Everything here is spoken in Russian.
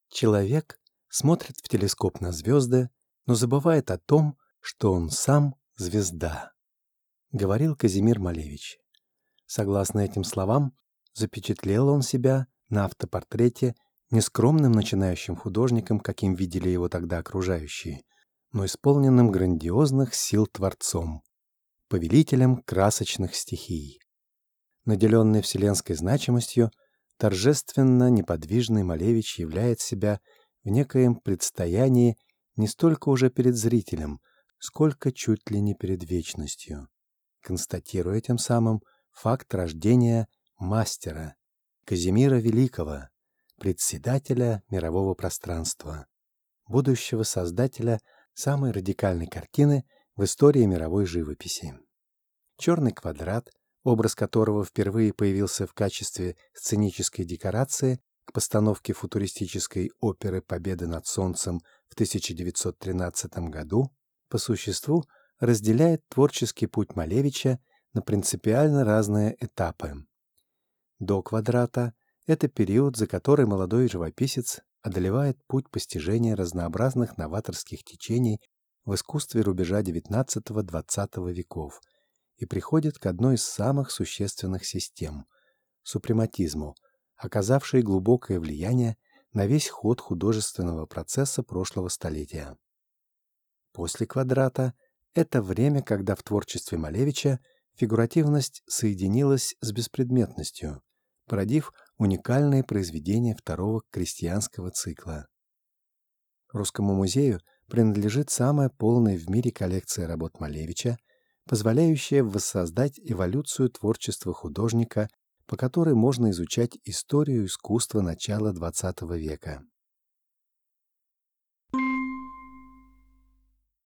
Человек смотрит в телескоп на звезды, но забывает о том, что он сам звезда, говорил Казимир Малевич. Согласно этим словам, запечатлел он себя на автопортрете не скромным начинающим художником, каким видели его тогда окружающие, но исполненным грандиозных сил творцом, повелителем красочных стихий. Наделенный вселенской значимостью, торжественно неподвижный Малевич являет себя в некоем предстоянии не столько уже перед зрителем, сколько чуть ли не перед вечностью, констатируя тем самым факт рождения мастера, Казимира Великого, председателя мирового пространства, будущего создателя самой радикальной картины в истории мировой живописи. Черный квадрат, образ которого впервые появился в качестве сценической декорации к постановке футуристической оперы «Победа над солнцем» в 1913 году, по существу разделяет творческий путь Малевича на принципиально разные этапы. До квадрата — это период, за который молодой живописец одолевает путь постижения разнообразных новаторских течений в искусстве рубежа XIX-XX веков и приходит к одной из самых существенных систем — супрематизму, оказавшей глубокое влияние на весь ход художественного процесса прошлого столетия. После квадрата — это время, когда в творчестве Малевича фигуративность соединилась с беспредметностью, породив уникальные произведения второго крестьянского цикла. Русскому музею принадлежит самая полная в мире коллекция работ Малевича, позволяющая воссоздать эволюцию творчества художника, по которой можно изучать историю искусства начала XX века.